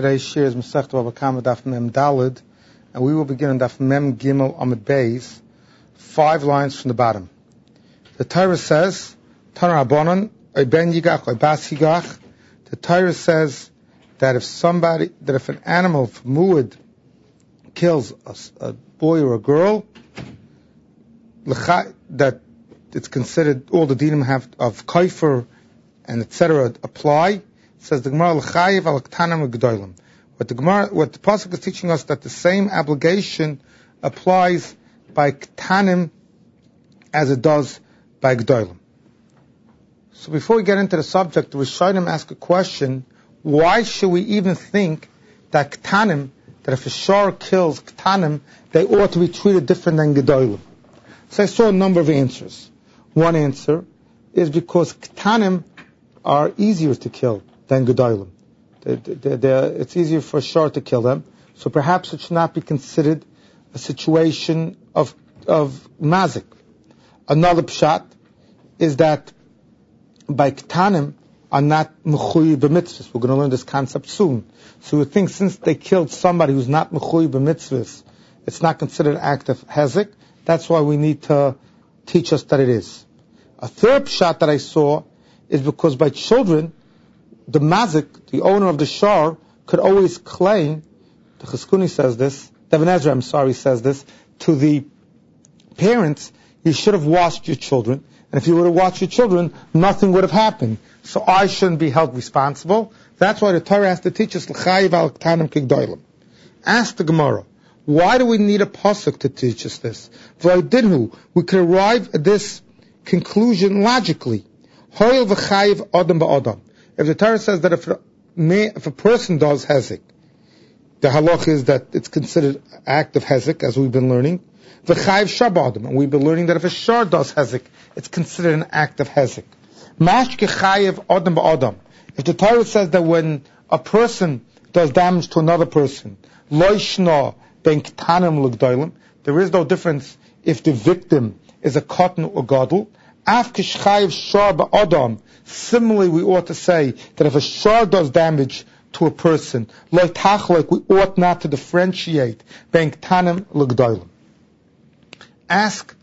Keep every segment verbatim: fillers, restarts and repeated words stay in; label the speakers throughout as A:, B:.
A: Today's shir is Masechta Bava Kama Daf Mem Dalid, and we will begin on Daf Mem Gimel Amud Beis, five lines from the bottom. The Torah says, Tana Rabbanan, Oy ben yigach, Oy bas yigach. The Torah says that if somebody, that if an animal from muad kills a, a boy or a girl, that it's considered all the dinim have of kaifer and et cetera apply. Says the Gemara, l'chayiv al ktanim l'gedolim. What the Gemara, what the pasuk is teaching us, that the same obligation applies by ktanim as it does by gedolim. So before we get into the subject, the Rishonim ask a question: why should we even think that ktanim, that if a shor kills ktanim, they ought to be treated different than gedolim? So I saw a number of answers. One answer is because ktanim are easier to kill than gedolim. They, they, they, it's easier for a shor to kill them, so perhaps it should not be considered a situation of of mazik. Another pshat is that by ktanim are not mechuy b'mitzvahs. We're going to learn this concept soon. So we think since they killed somebody who's not mechuy b'mitzvahs, it's not considered an act of hezek. That's why we need to teach us that it is. A third pshat that I saw is because by children, the mazik, the owner of the shor, could always claim, the Chizkuni says this, the Ibn Ezra, I'm sorry, says this, to the parents, you should have washed your children, and if you would have washed your children, nothing would have happened. So I shouldn't be held responsible. That's why the Torah has to teach us, l'chayiv al ktanim k'gdolim. Ask the Gemara, why do we need a pasuk to teach us this? V'oidinhu, we could arrive at this conclusion logically. Hoyel v'chayiv adam ba'adam. If the Torah says that if a, if a person does hezek, the halach is that it's considered an act of hezek, as we've been learning. V'chayiv shar ba'adam, and we've been learning that if a shor does hezek, it's considered an act of hezek. Mashke chayiv adam ba'adam. If the Torah says that when a person does damage to another person, lo yishna ben ktanim l'gdolim, there is no difference if the victim is a cotton or gadol. Af k'shchayiv shor ba'adam. Similarly, we ought to say that if a shor does damage to a person, lo tachlik, we ought not to differentiate ben ktanim l'gdolim. Ask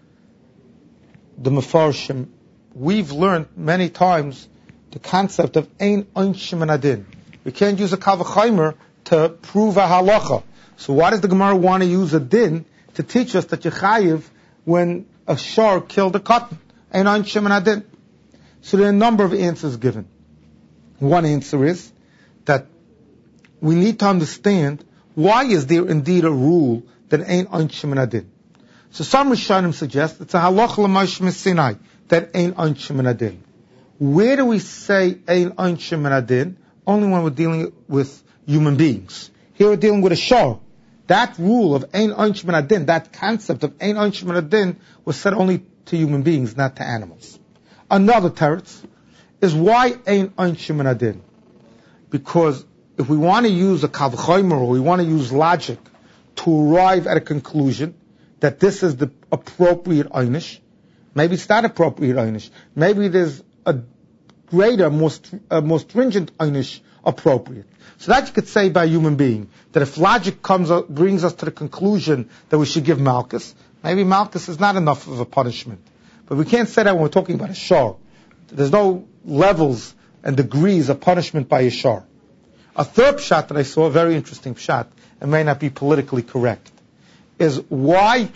A: the Mefarshim. We've learned many times the concept of ein onshim and adin. We can't use a kal v'chaimer to prove a halacha. So why does the Gemara want to use a din to teach us that you chayiv when a shor killed a cotton? Ein onshim and adin. So there are a number of answers given. One answer is that we need to understand why is there indeed a rule that ein onshim and adin. So some Rishonim suggest it's a halacha l'moshe m'Sinai that ein onshim and adin. Where do we say ein onshim and adin? Only when we're dealing with human beings. Here we're dealing with a shor. That rule of ein onshim and adin, that concept of ein onshim and adin, was said only to human beings, not to animals. Another teretz is why ein onshim and adin? Because if we want to use a kal v'chomer, or we want to use logic to arrive at a conclusion that this is the appropriate einish, maybe it's not appropriate einish. Maybe there's a greater, more, uh, more stringent einish appropriate. So that you could say by a human being, that if logic comes up, brings us to the conclusion that we should give malchus, maybe malchus is not enough of a punishment. But we can't say that when we're talking about a shor. There's no levels and degrees of punishment by a shor. A third pshat that I saw, a very interesting pshat, and may not be politically correct, is why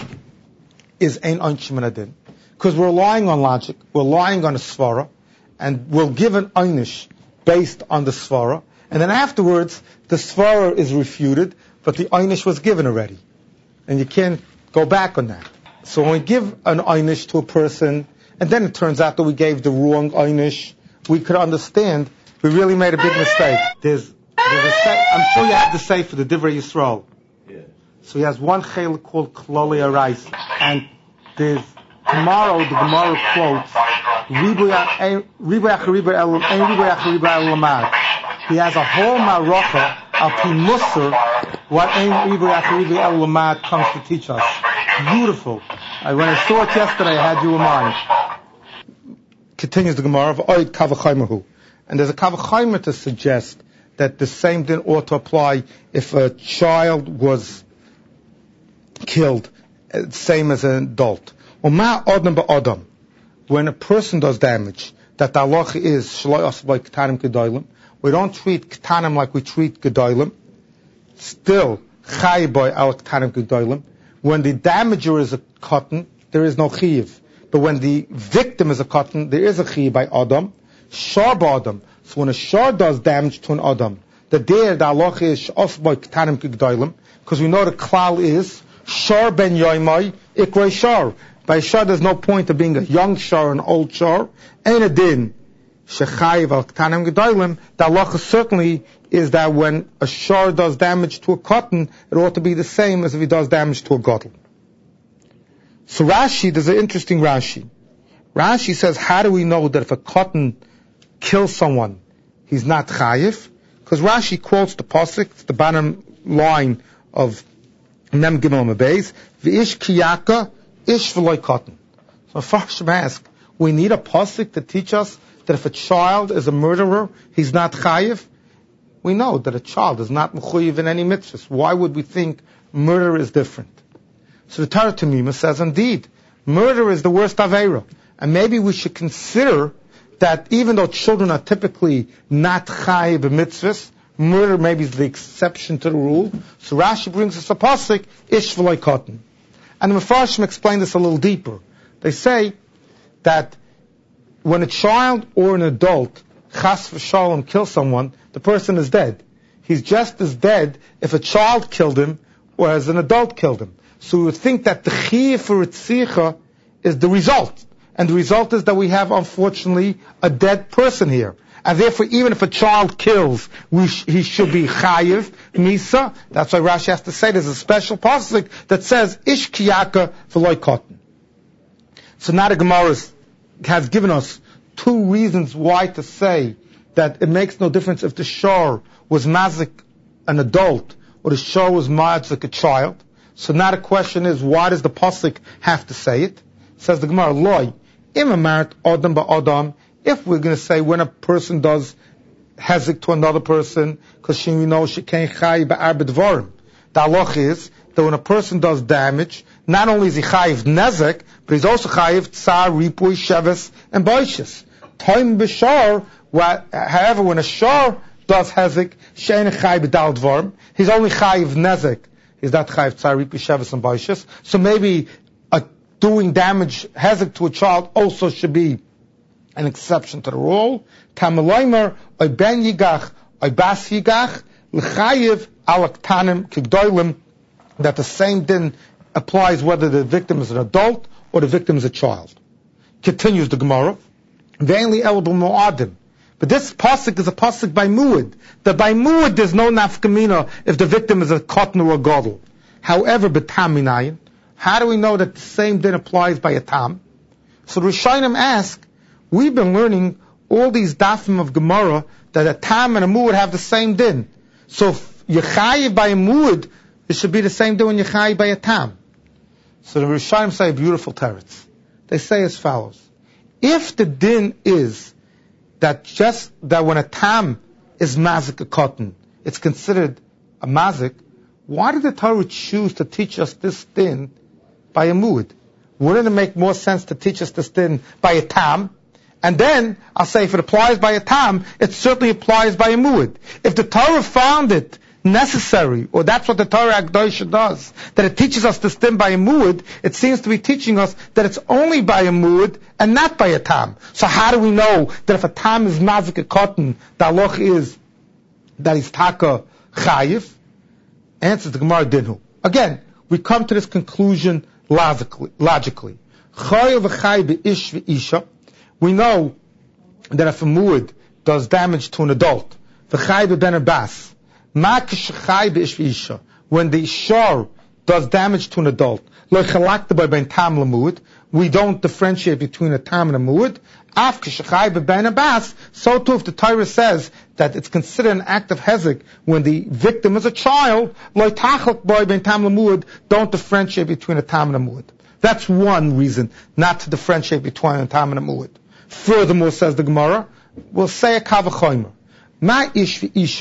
A: is ein onshim and adin? Because we're relying on logic, we're relying on a svara, and we'll give an einish based on the svara, and then afterwards the svara is refuted, but the einish was given already, and you can't go back on that. So when we give an einish to a person, and then it turns out that we gave the wrong einish, we could understand we really made a big mistake. There's, there's a say, I'm sure you have the say for the Divrei Yisrael. Yeah. So he has one chayil called Kloli Arais, and there's tomorrow the Gemara quotes Riboyach Riboy El Lamad. He has a whole marocha al pi musar what Ein Riboyach Riboy El Lamad comes to teach us. Beautiful. I, when I saw it yesterday, I had you in mind. Continues the Gemara of Oid Kavachaymahu. And there's a Kavachayma to suggest that the same din ought to apply if a child was killed, same as an adult. Uma adam ba'adam, when a person does damage, that the halacha is shloi asbay ketanim gedolim. We don't treat ketanim like we treat gedolim. Still, chay boy al ketanim gedolim. When the damager is a cotton, there is no chiv. But when the victim is a cotton, there is a chiv by adam. Shar ba'adam. So when a shar does damage to an adam, the there the halacha is asbay ketanim gedolim, because we know the klal is shar ben yoymai ikrei shar. By shar, there's no point of being a young shar or an old shar. Ein a din shechayiv al ketanim gedolim. The halacha certainly is that when a shar does damage to a cotton, it ought to be the same as if he does damage to a gadol. So Rashi, there's an interesting Rashi. Rashi says, how do we know that if a cotton kills someone, he's not chayiv? Because Rashi quotes the pasuk, it's the bottom line of Mem Gimel Mebeis, v'ish kiyaka ish v'loy cotton. So first I ask, we need a pasuk to teach us that if a child is a murderer, he's not chayiv. We know that a child is not mechuyev in any mitzvahs. Why would we think murder is different? So the Torah Tamima says, indeed, murder is the worst aveira, and maybe we should consider that even though children are typically not chayiv in mitzvahs, murder maybe is the exception to the rule. So Rashi brings us a pasuk, ish v'loy cotton. And the Mefarshim explain this a little deeper. They say that when a child or an adult, chas v'shalom, kills someone, the person is dead. He's just as dead if a child killed him or as an adult killed him. So we would think that the chiyuv for ritzicha is the result. And the result is that we have, unfortunately, a dead person here. And therefore, even if a child kills, we sh- he should be chayiv, misa. That's why Rashi has to say there's a special pasuk that says, ish kiyaka v'loy cotton. So now the Gemara has given us two reasons why to say that it makes no difference if the shor was mazik an adult or the shor was mazik a child. So now the question is, why does the pasuk have to say it? Says the Gemara, loy, im amart adam ba'adam. If we're going to say when a person does hezek to another person, because she knows she can't chayiv ba'arba dvarim, the halach is that when a person does damage, not only is he chayiv nezek, but he's also chayiv tsar, ripui, sheves, and boishes. Time b'shar, however, when a shar does hezek, she'en chayiv b'dal dvarim, he's only chayiv nezek. He's not chayiv tsar, ripui, sheves, and boishes. So maybe a, doing damage hezek to a child also should be an exception to the rule. Tamalaymer, oy ben yigach, oy bas yigach, l'chayiv alaktanim kigdoilim, that the same din applies whether the victim is an adult or the victim is a child. Continues the Gemara, vainly eligible mu'adim. But this pasuk is a pasuk by muad. That by muad there's no nafkamina if the victim is a cotton or a gadol. However, betam minayin, how do we know that the same din applies by a tam? So the Rishonim ask, we've been learning all these dafim of Gemara that a tam and a muad have the same din. So if yechayiv by a muad, it should be the same din when yechayiv by a tam. So the Rishonim say a beautiful teretz. They say as follows: if the din is that just that when a tam is mazik a cotton, it's considered a mazik, why did the Torah choose to teach us this din by a muad? Wouldn't it make more sense to teach us this din by a tam? And then, I'll say, if it applies by a tam, it certainly applies by a muad. If the Torah found it necessary, or that's what the Torah Akdosha does, that it teaches us this din by a muad, it seems to be teaching us that it's only by a muad and not by a tam. So how do we know that if a tam is mazik a cotton, the halach is that he's taka chayiv? Answers the Gemara dinhu. Again, we come to this conclusion logically. logically. Chayiv v'chayiv be'ish v'isha. We know that if a muad does damage to an adult, v'chayiv ben abas, when the shor does damage to an adult, we don't differentiate between a tam and a muad. So too, if the Torah says that it's considered an act of hezek when the victim is a child, don't differentiate between a tam and a muad. That's one reason not to differentiate between a tam and a muad. Furthermore, says the Gemara, we'll say a kavachomer. Ma ish isha.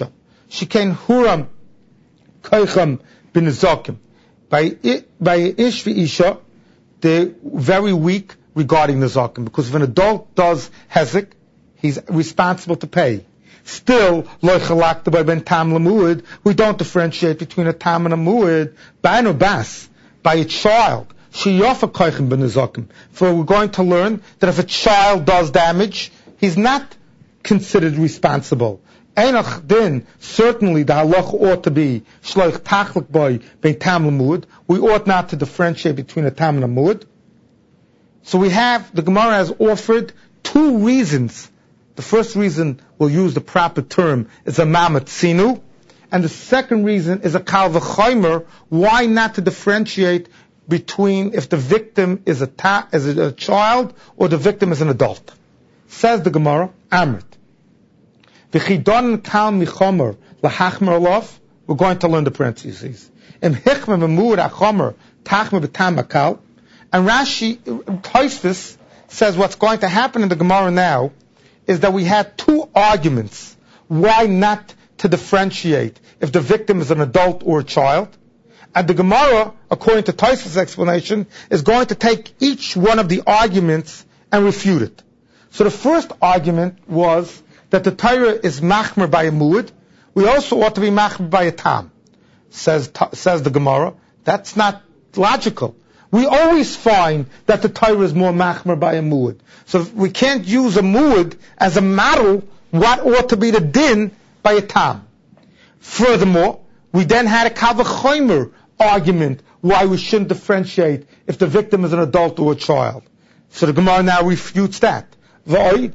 A: sheken huram koicham b'nezakim. By by ish v'isha, they're very weak regarding nezakim, because if an adult does hezek, he's responsible to pay. Still, lo chalakta by ben tam lemuad, we don't differentiate between a tam and a muad. By no bas, by a child, sheyafa koicham b'nezakim. For we're going to learn that if a child does damage, he's not considered responsible. Einach din, certainly the halach ought to be shloich tachlik boy ben tam lemud. We ought not to differentiate between a tam and a mud. So we have, the Gemara has offered two reasons. The first reason, we'll use the proper term, is a mamatzinu. And the second reason is a kal v'chaymer. Why not to differentiate between if the victim is a, ta, is a child or the victim is an adult? Says the Gemara, Amrit. V'chidon kal michomer lahachmer alof. We're going to learn the parentheses. Im hichme v'mur achomer tachme b'tam akal. And Rashi, Tosfos, says what's going to happen in the Gemara now is that we had two arguments why not to differentiate if the victim is an adult or a child. And the Gemara, according to Tosfos' explanation, is going to take each one of the arguments and refute it. So the first argument was that the Torah is machmer by a muad. We also ought to be machmer by a tam. Says, says the Gemara, that's not logical. We always find that the Torah is more machmer by a muad. So we can't use a muad as a model what ought to be the din by a tam. Furthermore, we then had a kal v'chomer argument why we shouldn't differentiate if the victim is an adult or a child. So the Gemara now refutes that. If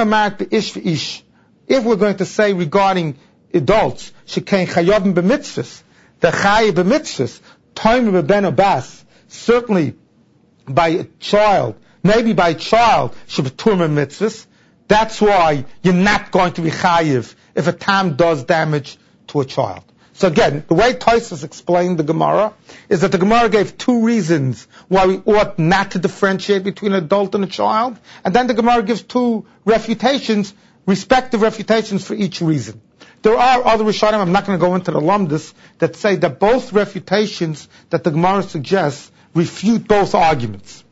A: we're going to say regarding adults, shekain chayavim b'mitzvahs, the chayav b'mitzvahs, toimer b'ben abas, certainly by a child, maybe by a child, shebeturma mitzvahs. That's why you're not going to be chayiv if a tam does damage to a child. So again, the way Tosfos explained the Gemara is that the Gemara gave two reasons why we ought not to differentiate between an adult and a child, and then the Gemara gives two refutations, respective refutations for each reason. There are other Rishonim, I'm not going to go into the lumdus, that say that both refutations that the Gemara suggests refute both arguments.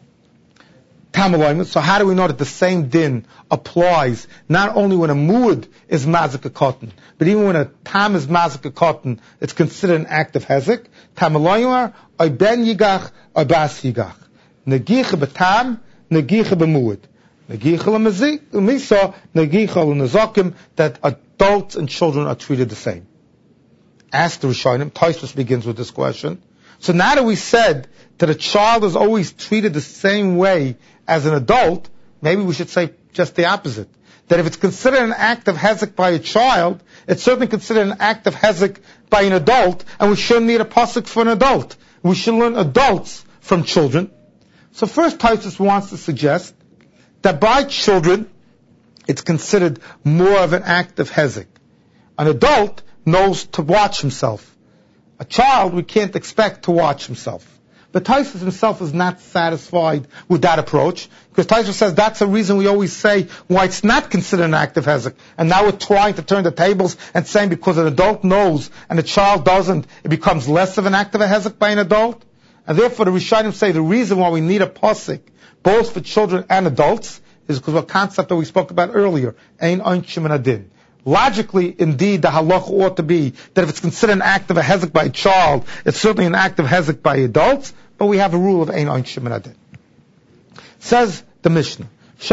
A: So how do we know that the same din applies not only when a muad is mazik a cotton, but even when a tam is mazik a cotton, it's considered an act of hezek? Tamalayimar, oy ben yigach, oy bas yigach. Negicha b'tam, negicha b'muad. Negicha l'misa, negicha l'nezakim, that adults and children are treated the same. Ask the Rishonim, Tosfos begins with this question. So now that we said that a child is always treated the same way as an adult, maybe we should say just the opposite. That if it's considered an act of hezek by a child, it's certainly considered an act of hezek by an adult, and we shouldn't need a pasuk for an adult. We should learn adults from children. So first Tosfos wants to suggest that by children, it's considered more of an act of hezek. An adult knows to watch himself. A child, we can't expect to watch himself. But Tosfos himself is not satisfied with that approach, because Tosfos says that's the reason we always say why it's not considered an act of hezek. And now we're trying to turn the tables and saying because an adult knows and a child doesn't, it becomes less of an act of a hezek by an adult. And therefore the Rishonim say the reason why we need a pasuk, both for children and adults, is because of a concept that we spoke about earlier, ein onshim and adin. Logically, indeed, the halacha ought to be that if it's considered an act of a hezek by a child, it's certainly an act of hezek by adults, but we have a rule of ein onshim and adin. Says the Mishnah,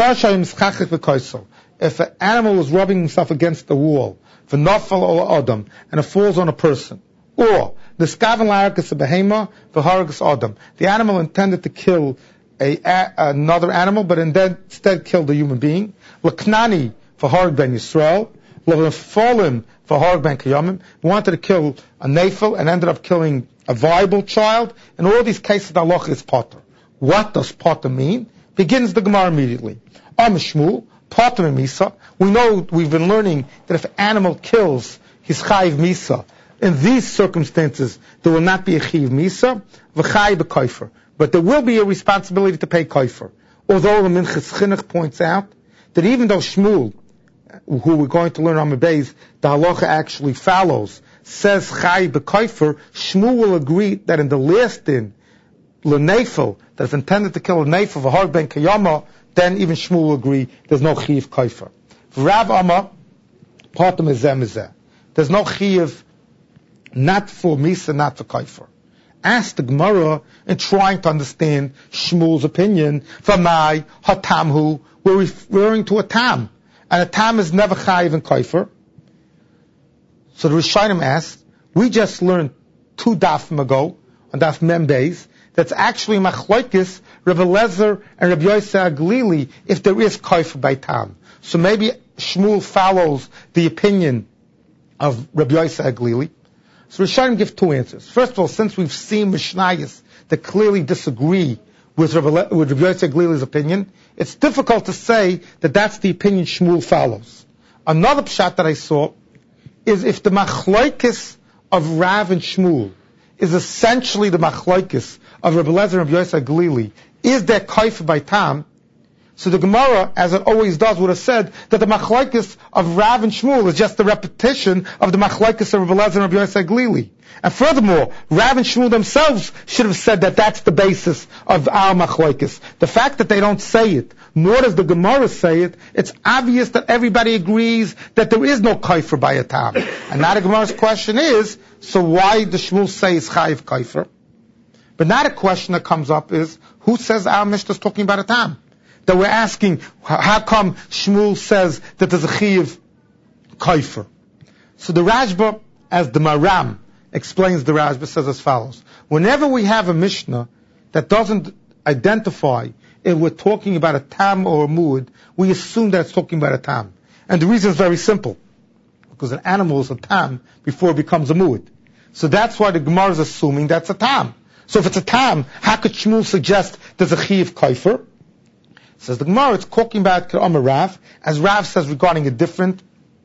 A: if an animal is rubbing himself against the wall, v'nafal or adam, and it falls on a person, or the skaven larakas behema v'haragas adam, the animal intended to kill a, a, another animal, but instead killed a human being, l'knani v'harag ben Yisrael, l'refolim v'harag ben kiyamim, wanted to kill a nafel and ended up killing a viable child. In all these cases, the halacha is potter. What does potter mean? Begins the Gemara immediately. Am Shmuel, potter misa. We know, we've been learning that if an animal kills, he's chayiv misa. In these circumstances, there will not be a chayiv misa, v'chayiv b'koifer. But there will be a responsibility to pay koifer. Although the Minchas Chinuch points out that even though Shmuel who we're going to learn on Beis, the halacha actually follows, says Chai B'Kaifer, Shmuel will agree that in the last din, L'Nefel, that if intended to kill a Nefel, V'har ben Kayama, then even Shmuel will agree there's no Chiv Kaifer. Rav Amma, Patam Ezeh Mezeh. There's no Chiv, not for Misa, not for Kaifer. Ask the Gemara in trying to understand Shmuel's opinion, V'mai, Hatamhu, we're referring to a Tam. And a Tam is never Chayiv and Kaifer. So the Rishonim asked, we just learned two dafim ago, on daf Mem Beis, that's actually Machlokes, Rabbi Lezer and Rabbi Yosef Aglili, if there is Kaifer by Tam. So maybe Shmuel follows the opinion of Rabbi Yosef Aglili. So Rishonim give two answers. First of all, since we've seen Mishnayos that clearly disagree with Rabbi, Le- with Rabbi Yosef Aglili's opinion, it's difficult to say that that's the opinion Shmuel follows. Another pshat that I saw is if the machlokes of Rav and Shmuel is essentially the machlokes of Rabbi Lezer and Rabbi Yosef Aglili, is there kaifer by Tam? So the Gemara, as it always does, would have said that the machlokes of Rav and Shmuel is just the repetition of the machlokes of Rabbi Lezer and Rabbi Yosef Aglili. And furthermore, Rav and Shmuel themselves should have said that that's the basis of our machlokes. The fact that they don't say it, nor does the Gemara say it, it's obvious that everybody agrees that there is no kaifer by a Tam. And now the Gemara's question is, so why does Shmuel say it's chayiv kaifer? But now the question that comes up is, who says our Mishnah is talking about a Tam? That we're asking, how come Shmuel says that there's a chayiv kaifer? So the Rashba, as the Maram explains, the Rashba says as follows. Whenever we have a Mishnah that doesn't identify if we're talking about a Tam or a Mu'ud, we assume that it's talking about a Tam. And the reason is very simple. Because an animal is a Tam before it becomes a Mu'ud. So that's why the Gemara is assuming that's a Tam. So if it's a Tam, how could Shmuel suggest there's a Chiv Kaifer? Says the Gemara, it's talking about K'amar Rav, as Rav says regarding a different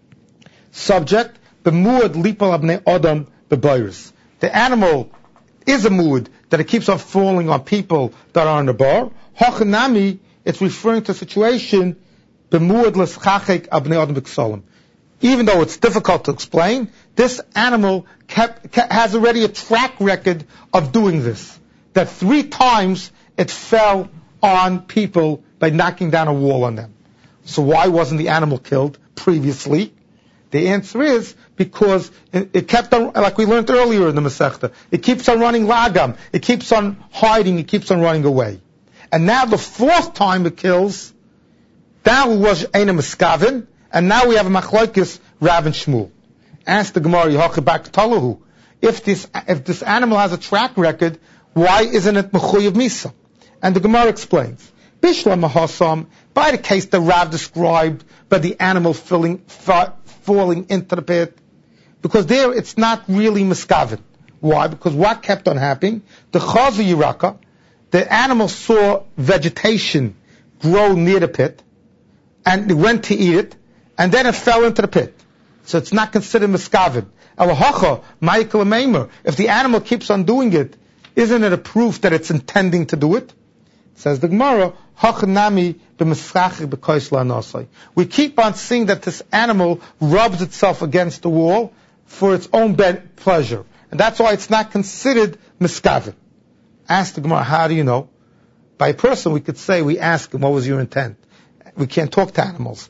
A: subject, the Mu'ud lipal abnei Adam b'bayris. The animal is a Mu'ud, that it keeps on falling on people that are in the bar. Hachanami, it's referring to a situation, b'mu'ud l'schachek abnei Adam b'ksalim. Even though it's difficult to explain, this animal kept, kept, has already a track record of doing this. That three times it fell on people by knocking down a wall on them. So why wasn't the animal killed previously? The answer is because it, it kept on, like we learned earlier in the Masechta, it keeps on running lagam, it keeps on hiding, it keeps on running away. And now the fourth time it kills, that was Eina Miskavin, and now we have a machlokes Rav and Shmuel. Ask the Gemara, Yehachibak Talahu, if this if this animal has a track record, why isn't it Mechuyev Misa? And the Gemara explains, Bishla Mahasam, by the case that Rav described, by the animal filling, fa- falling into the pit, because there it's not really Miskavin. Why? Because what kept on happening? The Chaza Yiraka, the animal saw vegetation grow near the pit, and it went to eat it, and then it fell into the pit. So it's not considered miskavin. Elahacha, Michael Meimer, if the animal keeps on doing it, isn't it a proof that it's intending to do it? Says the Gemara, Hachanami b'mischachik b'kois la'nasai. We keep on seeing that this animal rubs itself against the wall for its own bed pleasure. And that's why it's not considered miskavin. Ask the Gemara, how do you know? By a person we could say, we ask him, what was your intent? We can't talk to animals.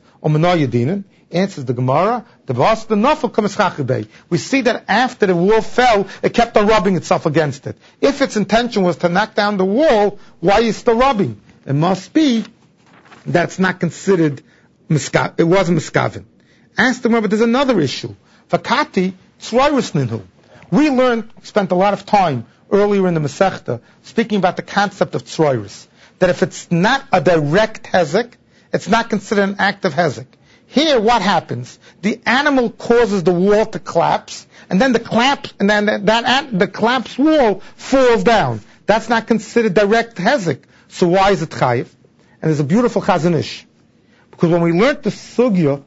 A: Answers the Gemara, the boss the nafel kamischachibei. We see that after the wall fell, it kept on rubbing itself against it. If its intention was to knock down the wall, why is it still rubbing? It must be that's not considered miskav. It wasn't miskavin. Ask the Gemara, but there's another issue. Vakati tzroirus ninhu. We learned, spent a lot of time earlier in the Masechta speaking about the concept of tzroirus. That if it's not a direct hezek, it's not considered an act of hezek. Here, what happens? The animal causes the wall to collapse, and then the collapse, and then that, that the collapsed wall falls down. That's not considered direct hezek. So why is it chayiv? And there's a beautiful Chazon Ish, because when we learned the sugya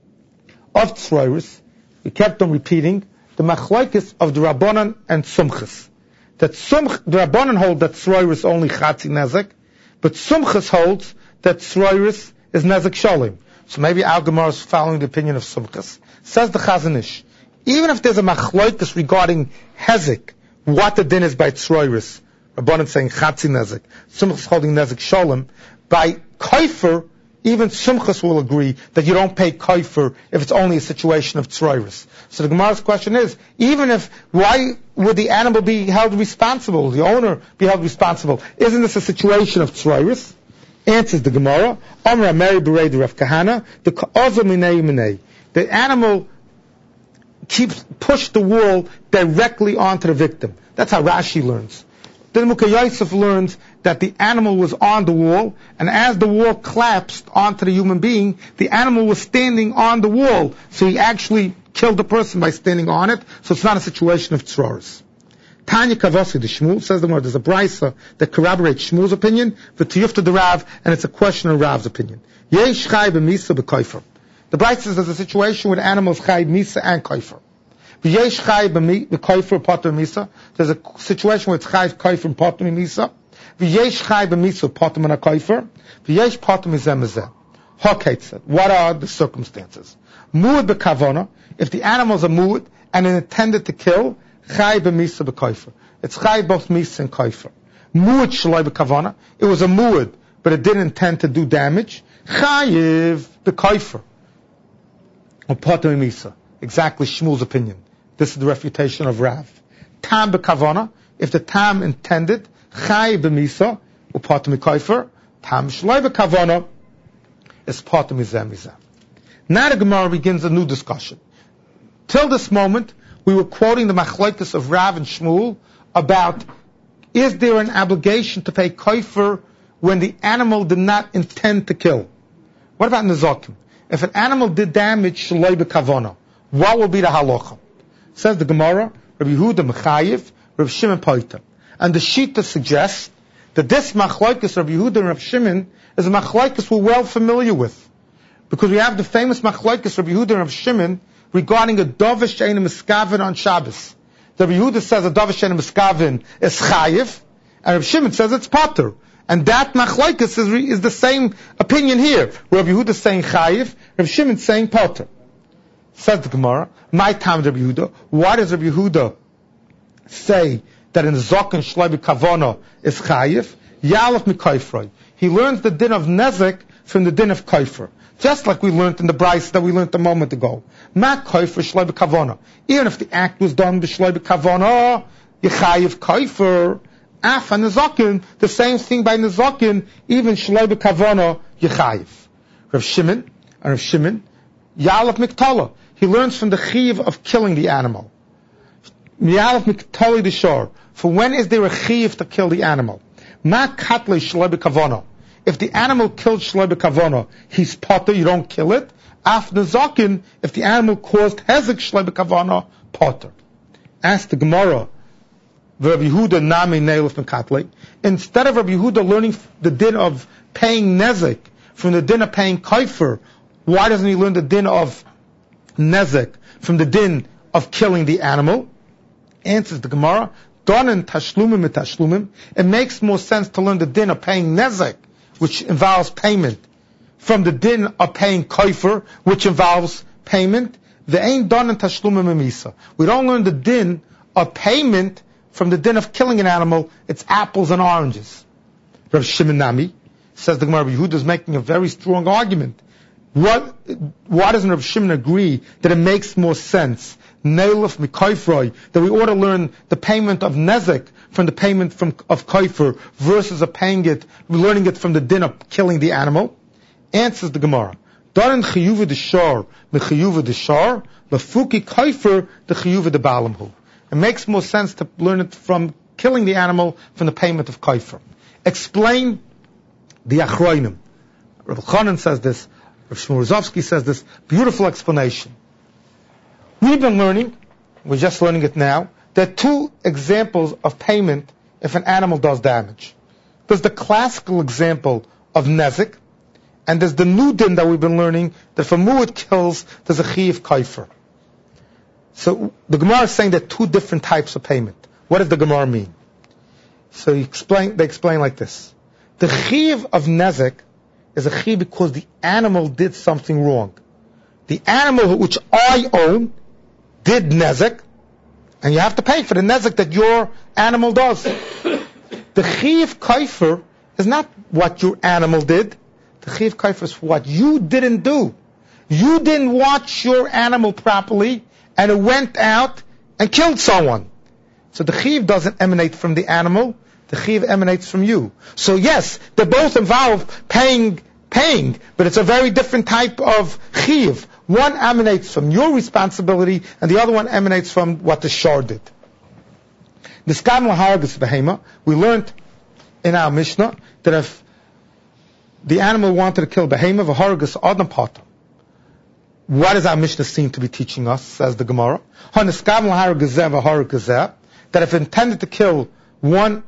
A: of tzroirus, we kept on repeating the machlokes of the Rabbanan and Sumchas. That Sumch, the Rabbanan hold that tzroirus only chatzi nezek, but Sumchas holds that tzroirus is nezek shalim. So maybe our Gemara is following the opinion of Sumchas. Says the Chazon Ish, even if there's a machloikus regarding Hezek, what the din is by Tzroiris, Rabbanan saying Chatzi Nezek, Sumchas holding Nezek Sholem, by Kaifer, even Sumchas will agree that you don't pay Kaifer if it's only a situation of Tzroiris. So the Gemara's question is, even if, why would the animal be held responsible, the owner be held responsible? Isn't this a situation of Tzroiris? Answers the Gemara, Amra Mary Berei the Rav Kahana, the Ka'ozah Minei Minei. The animal keeps, push the wall directly onto the victim. That's how Rashi learns. Then Mukha Yosef learns that the animal was on the wall, and as the wall collapsed onto the human being, the animal was standing on the wall, so he actually killed the person by standing on it, so it's not a situation of tzroris. Tanya Kavasi, the Shmuel, says the word, there's a brisa that corroborates Shmuel's opinion, the Tiyufta the Rav, and it's a question of Rav's opinion. Yesh chai b'misa b'koifer. The brisa says there's a situation where the animal is chai misa and koifer. V'yesh chai b'koifer potter misa. There's a situation where it's chai koifer and potter misa. V'yesh chai b'misa potter and a koifer. V'yesh potter mizeh mizeh. Hokate said, what are the circumstances? Mu'ud b'kavona, if the animal is a mu'ud and intended to kill, chai b'misa b'koifer. It's chai both misa and koifer. Mu'ud shaloi b'kavona, it was a mu'ud, but it didn't intend to do damage. Chayiv b'koifer. Or potter misa. Exactly Shmuel's opinion. This is the refutation of Rav. Tam b'kavona, if the tam intended, chai b'misa, u'potem koifer, tam shloi b'kavona, is potem mizeh mizeh. Now the Gemara begins a new discussion. Till this moment, we were quoting the machlokes of Rav and Shmuel about, is there an obligation to pay koifer when the animal did not intend to kill? What about nezakim? If an animal did damage, shloi b'kavona, what will be the halacha? Says the Gemara, Rabbi Yehuda Mechayev, Rabbi Shimon Poita. And the Shita suggests that this machlokes Rabbi Yehuda and Rabbi Shimon is a machlokes we're well familiar with. Because we have the famous machlokes Rabbi Yehuda and Rabbi Shimon regarding a dovish she'ein miskavin on Shabbos. Rabbi Yehuda says a dovish she'ein miskavin is chayiv, and Rabbi Shimon says it's potter. And that machlokes is, re- is the same opinion here. Where Rabbi Yehuda is saying chayiv, Rabbi Shimon is saying potter. Says the Gemara, my time Rabbi Yehuda, why does Rabbi Yehuda say that in Zok and Shloi b'kavona is chayiv? Yalef mikoifroi. He learns the din of nezek from the din of koifer. Just like we learned in the Bryce that we learned a moment ago. Ma koifer Shloi b'kavona. Even if the act was done b'Shloi b'kavona, yechayiv koifer. Af and nezakin, the same thing by nezakin, even Shloi b'kavona, yechayiv. Rav Shimon, and Rav Shimon, Yalef miktala. He learns from the chiv of killing the animal. Yalef miktali dishor. For when is there a chiv to kill the animal? Ma katle shloi b'kavona. If the animal killed shloi b'kavona, he's potter, you don't kill it. Af nezakin, if the animal caused hezek shloi b'kavona, potter. Ask the Gemara, Rabbi Yehuda nami neilef mekatle. Instead of Rabbi Yehuda learning the din of paying nezek from the din of paying kaifer, why doesn't he learn the din of nezek from the din of killing the animal? Answers the Gemara, donen tashlumim et tashlumim. It makes more sense to learn the din of paying nezek, which involves payment, from the din of paying koifer, which involves payment. The ain't donen tashlumim emisa. We don't learn the din of payment from the din of killing an animal. It's apples and oranges. Rav Shimon Nami says the Gemara, Yehuda is making a very strong argument. What, why doesn't Rav Shimon agree that it makes more sense, neilef mikoifroi, that we ought to learn the payment of nezek from the payment from, of koifer versus a paying it, learning it from the din of killing the animal? Answers the Gemara, darin chiyuva d'shar mechiyuva d'shar lefuki koifer the chiyuva d'balamhu. It makes more sense to learn it from killing the animal from the payment of koifer. Explain the achroinim. Rav Chanan says this. Rav Shmuel Rozovsky says this. Beautiful explanation. We've been learning, we're just learning it now, there are two examples of payment if an animal does damage. There's the classical example of nezek, and there's the new din that we've been learning, that if a mu'ud kills, there's a chiv kaifer. So the Gemara is saying there are two different types of payment. What does the Gemara mean? So you explain, they explain like this. The chiv of nezek is a chiv because the animal did something wrong. The animal which I own did nezek, and you have to pay for the nezek that your animal does. The chiv kaifer is not what your animal did. The chiv kaifer is what you didn't do. You didn't watch your animal properly, and it went out and killed someone. So the chiv doesn't emanate from the animal. The chiv emanates from you. So yes, they both involve paying, paying, but it's a very different type of chiv. One emanates from your responsibility, and the other one emanates from what the shor did. The skam laharagas behema, we learned in our Mishnah that if the animal wanted to kill behema, v'haragas adam pata. What does our Mishnah seem to be teaching us, says the Gemara? Han skam laharagas v'haragas, that if it intended to kill one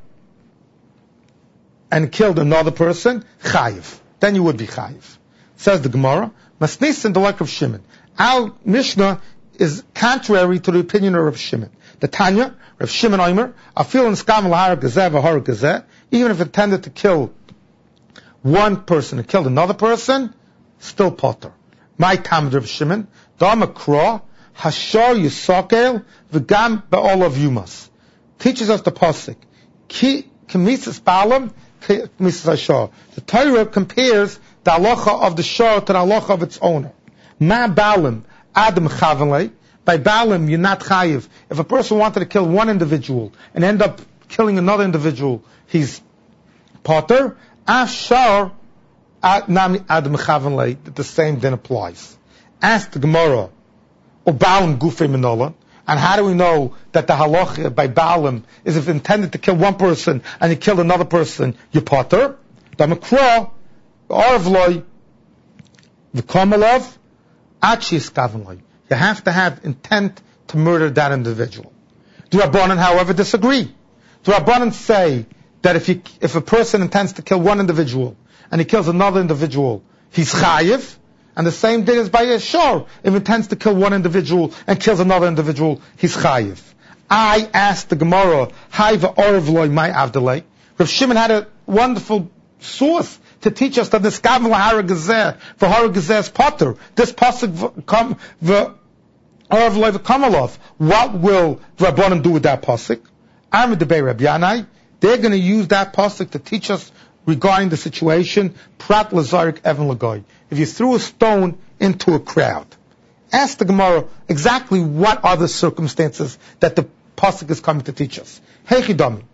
A: and killed another person, chayiv. Then you would be chayiv. Says the Gemara, Masnis in the like of Shimon. Our Mishnah is contrary to the opinion of Rav Shimon. The Tanya, Rav Shimon Omer, Afil and Skam Lahar Gazeh V'Har Gazeh, even if it intended to kill one person and killed another person, still potter. My Talmud Rav Shimon, Dama Kra, Hashar Yisakel, V'Gam Be'ol of Yumas. Teaches us the pasuk. Ki Kemises Balam, Kemises Hashar. The Torah compares the halacha of the shor to the halacha of its owner. Ma Balam, Adam Chavanle. By Balam, you're not chayiv. If a person wanted to kill one individual and end up killing another individual, he's potter. Ashar, Adam Chavanle, that the same then applies. Ask the Gemara, or Balam Gufei Minola. And how do we know that the halacha by Baalim is if intended to kill one person and you killed another person, you potter? The makra, arvloi, v'kamalov, achis kavanloi. You have to have intent to murder that individual. The Rabbanan, however, disagree. The Rabbanan say that if you, if a person intends to kill one individual and he kills another individual, he's chayiv. And the same thing is by Yeshor. If he intends to kill one individual and kills another individual, he's chayiv. I asked the Gemara, Haiva Orevloi my Avdelei. Rav Shimon had a wonderful source to teach us that the Skam Lahara Gezeh, V'Hara Gezeh is potter. This pasuk come the Orevloi v'Kamalov. What will the Rabbanan do with that pasuk? I'm the Bei Rabbi Yanai. They're going to use that pasuk to teach us regarding the situation, Prat Lazarik Evan Lagoy. If you threw a stone into a crowd, ask the Gemara exactly what are the circumstances that the pasuk is coming to teach us. Heichidami,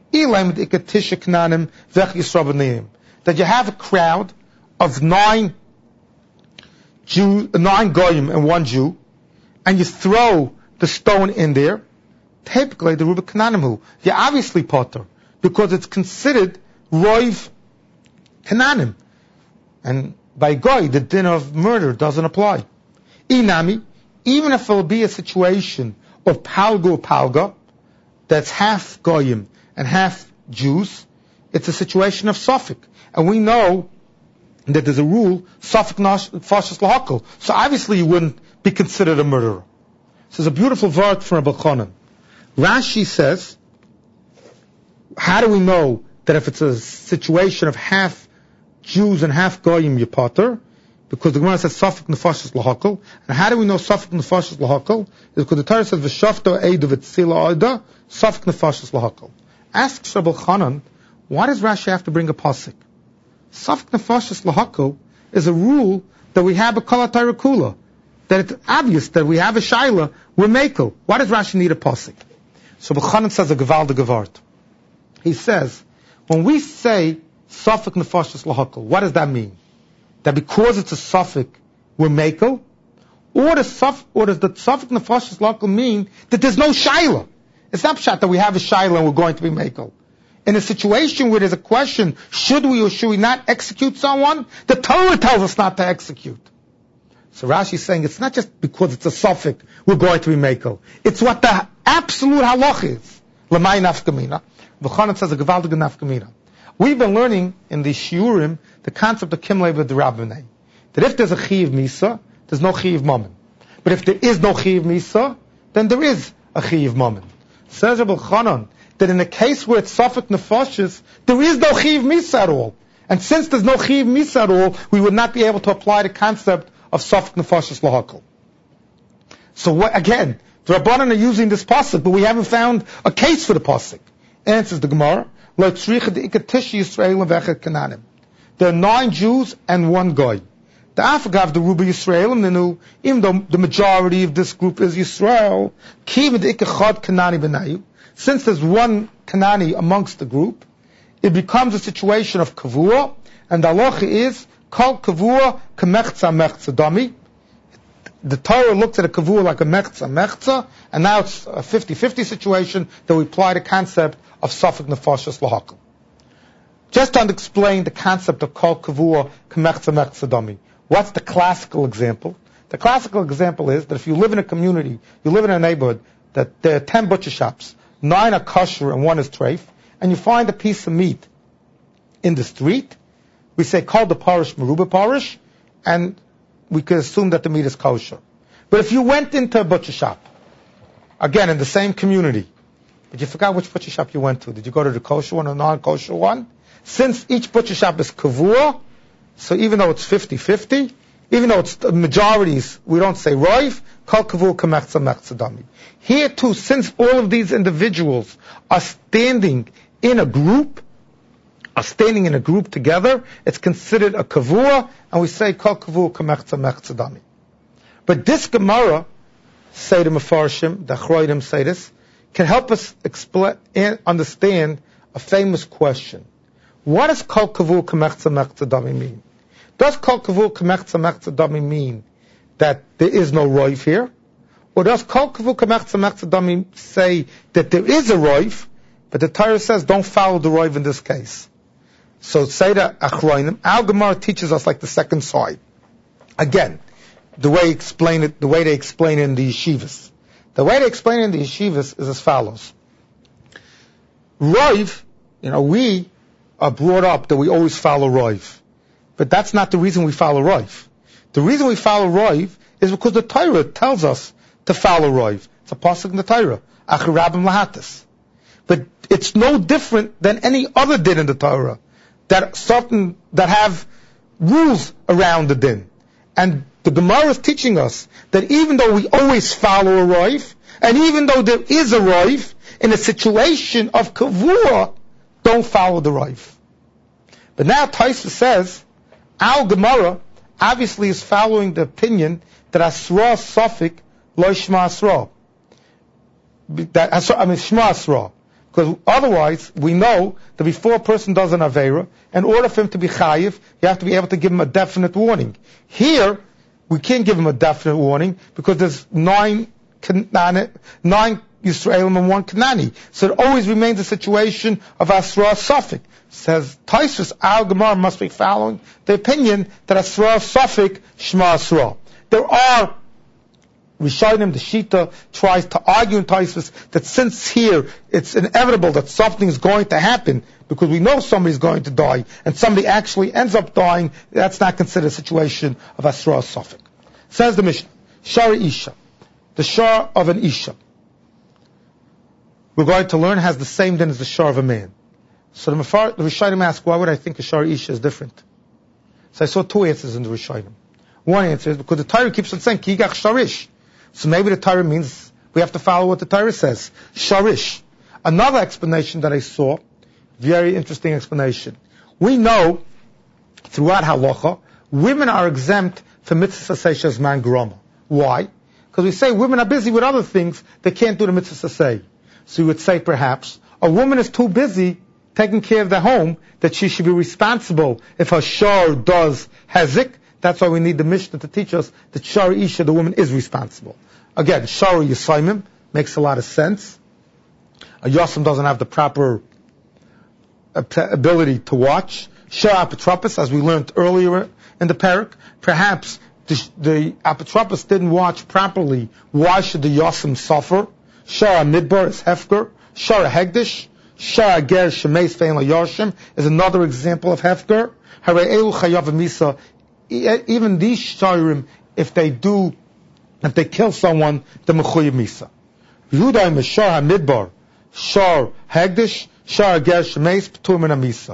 A: that you have a crowd of nine Jew, nine goyim and one Jew, and you throw the stone in there. Typically, the Rubik Kananimu, you're obviously potter because it's considered Roiv Kananim. And by Goy, the din of murder doesn't apply. Inami, even if it will be a situation of Palgo Palga, that's half Goyim and half Jews, it's a situation of Suffolk. And we know that there's a rule, Suffolk Nafashis Lahakal. So obviously you wouldn't be considered a murderer. So there's a beautiful word from Rabbi Chanan. Rashi says, how do we know that if it's a situation of half Jews and half Goyim, you potter? Because the Gemara says Safek Nefashis Lahakal. And how do we know Safek Nefashis Lahakal? Is because the Torah says V'shafto Eidu V'tzila Oida Safek Nefashis Lahakal. Ask Rabbi Chanan, why does Rashi have to bring a pasuk? Safek Nefashis Lahakal is a rule that we have a Kol HaTorah Kula. That it's obvious that we have a Shaila, we're Mekel. Why does Rashi need a pasuk? So Rabbi Chanan says a Gevalde Gevart. He says, when we say Safek Nefashis Lahakal, what does that mean? That because it's a suffix, we're makel? Or does, suf- or does the Safek Nefashis Lahakal mean that there's no shaila? It's not pshat that we have a shaila and we're going to be makel. In a situation where there's a question, should we or should we not execute someone? The Torah tells us not to execute. So Rashi is saying it's not just because it's a suffix we're going to be makel. It's what the absolute halach is. L'may nafkamina. V'chanan says a gevaldige nafkamina. We've been learning in the shiurim the concept of kimlei v'derabbanei. That if there's a chiv misa, there's no chiv mammon. But if there is no chiv misa, then there is a chiv mammon. Says Rabbi Chanan that in a case where it's Safek Nefashis, there is no chiv misa at all. And since there's no chiv misa at all, we would not be able to apply the concept of safek nefashos lahakol. So what, again, the Rabbanan are using this pasuk, but we haven't found a case for the pasuk. Answers the Gemara, Lo tzricha de'ikatish Yisrael v'echad Kananim. There are nine Jews and one guy. The Afagav, the Ruba Yisrael, and the new, even though the majority of this group is Yisrael, Kiv de'ikachad Kanani b'nayu. Since there's one Kanani amongst the group, it becomes a situation of kavua, and the halacha is kol kavua k'mechza mechza dami. The Torah looked at a kavua like a mechza mechza, and now it's a fifty-fifty situation that we apply the concept of safek nefashos lahakol. Just to explain the concept of kol kavua k'mechza mechza dami. What's the classical example? The classical example is that if you live in a community, you live in a neighborhood, that there are ten butcher shops, nine are kosher and one is treif, and you find a piece of meat in the street, we say kol the parish meruba parish, and we could assume that the meat is kosher. But if you went into a butcher shop, again in the same community, but you forgot which butcher shop you went to, did you go to the kosher one or non-kosher one? Since each butcher shop is kavua, so even though it's fifty-fifty, even though it's the majorities, we don't say roiv, kol kavua k'mechza mechza dami. Here too, since all of these individuals are standing in a group, are standing in a group together, it's considered a kavua, and we say kol kavua k'mechza mechza dami. But this Gemara, say the Mefarshim, the Achroidim say this, can help us explain, understand a famous question. What does kol kavua k'mechza mechza dami mean? Does kol kavua k'mechza mechza dami mean that there is no roiv here? Or does kol kavua k'mechza mechza dami say that there is a roiv, but the Torah says don't follow the roiv in this case? So say that Achroinim, our Gemara teaches us like the second side. Again, the way explain it, the way they explain it in the yeshivas. The way they explain it in the yeshivas is as follows. Roiv, you know, we are brought up that we always follow roiv. But that's not the reason we follow roiv. The reason we follow roiv is because the Torah tells us to follow roiv. It's a pasuk in the Torah. Achirabim lahatis. But it's no different than any other din in the Torah. That certain, that have rules around the din. And the Gemara is teaching us that even though we always follow a roiv, and even though there is a roiv, in a situation of kavua, don't follow the roiv. But now Taisa says, our Gemara obviously is following the opinion that Asra Safik lo Shma Asra. That, I mean, Shma Asra. Because otherwise, we know that before a person does an Aveira, in order for him to be Chayiv, you have to be able to give him a definite warning. Here, we can't give him a definite warning because there's nine, nine Yisraelim and one Kanani. So it always remains a situation of Asra Safik. Says Taisus, our Gemara must be following the opinion that Asra Safik Shma Asra. There are Rishonim, the Shita tries to argue in Taisus that since here it's inevitable that something is going to happen because we know somebody's going to die and somebody actually ends up dying, that's not considered a situation of Asra Safik. Says the Mishnah, Shari Isha, the shar of an Isha, we're going to learn has the same din as the shar of a man. So the Mefar, the Rishonim ask, why would I think a shar Isha is different? So I saw two answers in the Rishonim. One answer is because the Torah keeps on saying, Kigach Sharish. So maybe the Torah means we have to follow what the Torah says. Sharish. Another explanation that I saw, very interesting explanation. We know, throughout Halacha, women are exempt from mitzvah saseh shazman grama. Why? Because we say women are busy with other things, they can't do the mitzvah saseh. So you would say perhaps, a woman is too busy taking care of the home that she should be responsible if her shar does hazik. That's why we need the Mishnah to teach us that shar isha, the woman, is responsible. Again, shar yisaimim makes a lot of sense. A yosem doesn't have the proper ability to watch. Shar apotropos, as we learned earlier in the parak, perhaps the, the apotropos didn't watch properly. Why should the yosem suffer? Shar midbar is hefker. Shar hegdish. Shar ger shemeis fein layoshim is another example of hefker. Harei elu chayav misa. Even these sharim, if they do, if they kill someone, the mechuyev misa. Yehuda is shar midbar. Shar hegdish. Shar ger shemeis p'tur min misa.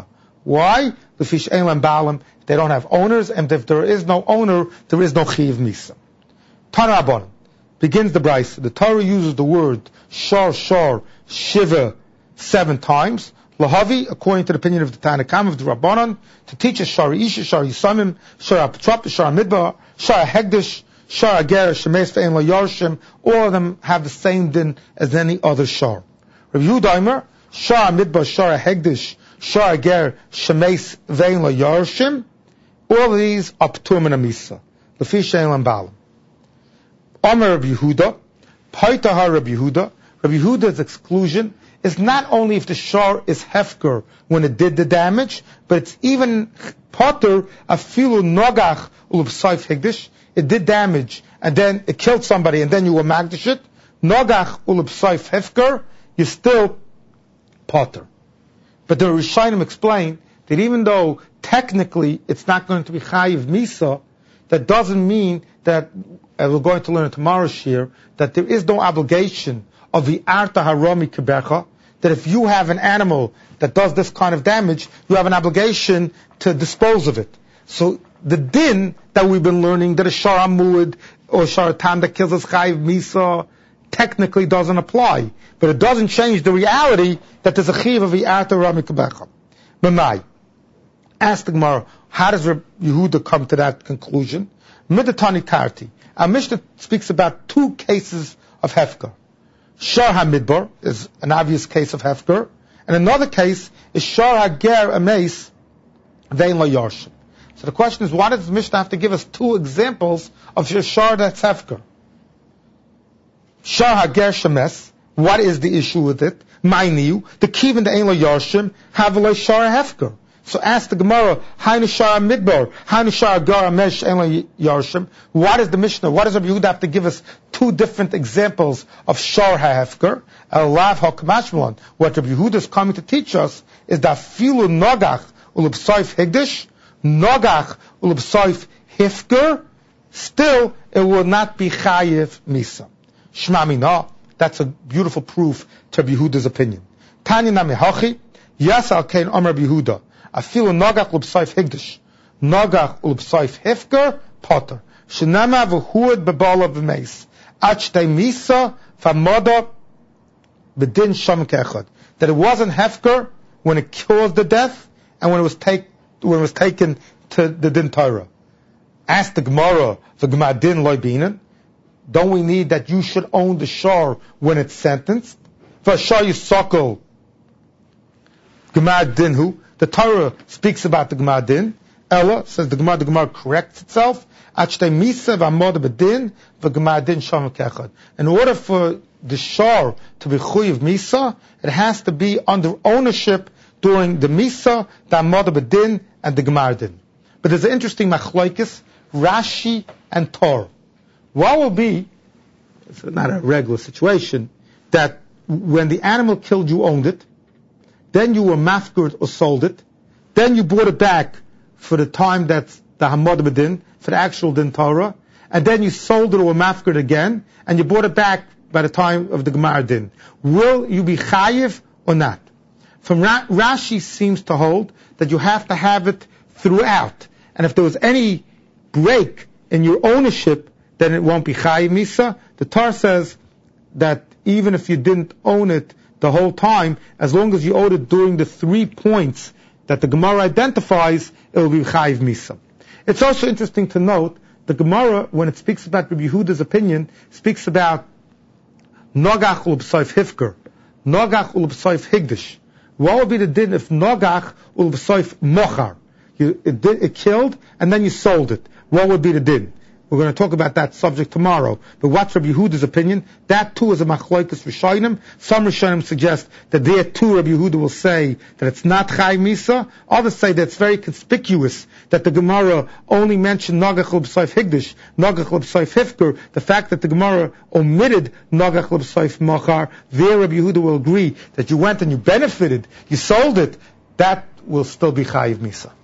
A: Why? Lefish Eilam Baalim. They don't have owners, and if there is no owner, there is no Chiv Misa. Tana Rabbanan. Begins the Bryce. The Torah uses the word Shar Shar Shiva seven times. Lahavi, according to the opinion of the Tanakam of the Rabbanan, to teach us Shar Isha, Shar Yisamim, Shar Aptrap, Shar Midbar, Shar Hegdish, Shar Ager, Shemes Ve'en La Yarshim. All of them have the same din as any other Shar. Rav Yehuda, Shar Midbar, Shar Hegdish, Shar Ager, Shemes Ve'en La Yarshim. All of these are P'tur Min HaMisa. Lefi She'en Lam Baalim. Amar Rav Yehuda, Paitahar Rav Yehuda. Rav Yehuda's exclusion is not only if the shar is hefker when it did the damage, but it's even potter afilu nogach ulubsaif higdish. It did damage and then it killed somebody and then you were magdish it. Nogach ulubsaif hefker, you still potter. But the Rishonim explain that even though technically it's not going to be chayiv misa, that doesn't mean that, as we're going to learn in tomorrow's shir, that there is no obligation of the arta harami kebercha, that if you have an animal that does this kind of damage, you have an obligation to dispose of it. So the din that we've been learning, that a shar amud or shar tam that kills us chayiv misa, technically doesn't apply. But it doesn't change the reality that there's a chiv of the arta harami kebercha. B'mai. Ask the Gemara, how does Rabbi Yehuda come to that conclusion? Midatani Karti. Our Mishnah speaks about two cases of hefker. Shar HaMidbar is an obvious case of hefker, and another case is Shar HaGer Ameis Vein La Yarshim. So the question is, why does the Mishnah have to give us two examples of Shar that's hefker? Shar HaGer Shemes, what is the issue with it? Ma'iniu, the Kivin the Ein La Yarshim, Havelei Shar hefker. So ask the Gemara, Hainu Shar Midbar, Hainu Shar Gar Amesh Ein Yarshim. What is the Mishnah? What does Rabbi Yehuda have to give us two different examples of Shar HaHefker? Elav HaKamashmalon. What Rabbi Yehuda is coming to teach us is that Filu Nogach Ulubsaif Higdish, Nogach Ulubsaif Hefker, still it will not be Chayiv Misa. Shma Mina, that's a beautiful proof to Rabbi Yehuda's opinion. Tanya Namihachi, Yasal Kain Amar Rabbi Yehuda. Afilu nogach l'b'saif higdish, nogach l'b'saif hefker, potter. Shenama v'huad b'bala v'meis. Achtei misa v'moda b'din sham ke'echad. That it wasn't hefker when it caused the death and when it was take, when it was taken to the din Torah. Ask the Gemara, the Gemara din loy binin. Don't we need that you should own the shar when it's sentenced? V'ashar yisokol. Gemara din hu. The Torah speaks about the Gemara din. Ella says the Gemara, the Gemara corrects itself. Achtei misa v'amod b'din v'Gemara din sham kechad. In order for the shar to be chuyiv misa, it has to be under ownership during the misa, the amod b'din, and the Gemara din. But there's an interesting machlokes, Rashi and Torah. What will be, it's not a regular situation, that when the animal killed, you owned it, then you were mafkured or sold it, then you bought it back for the time that's the Hamad B'din, for the actual Din Torah, and then you sold it or were mafkured again, and you bought it back by the time of the Gemara Din. Will you be chayiv or not? From Ra- Rashi seems to hold that you have to have it throughout, and if there was any break in your ownership, then it won't be chayiv misa. The Torah says that even if you didn't own it the whole time, as long as you owed it during the three points that the Gemara identifies, it will be chayiv misa. It's also interesting to note, the Gemara, when it speaks about Rabbi Yehuda's opinion, speaks about nogach ulb'saif hifker, nogach ulb'saif higdish. What would be the din if nogach ulb'saif mochar? You, it, did, it killed, and then you sold it. What would be the din? We're going to talk about that subject tomorrow. But what's Rabbi Yehuda's opinion? That too is a machlokes Rishonim. Some Rishonim suggest that there too Rabbi Yehuda will say that it's not Chai Misa. Others say that it's very conspicuous that the Gemara only mentioned Nogach l'b'saif Higdish, Nogach l'b'saif Hifker. The fact that the Gemara omitted Nogach l'b'saif Machar, there Rabbi Yehuda will agree that you went and you benefited, you sold it, that will still be Chai Misa.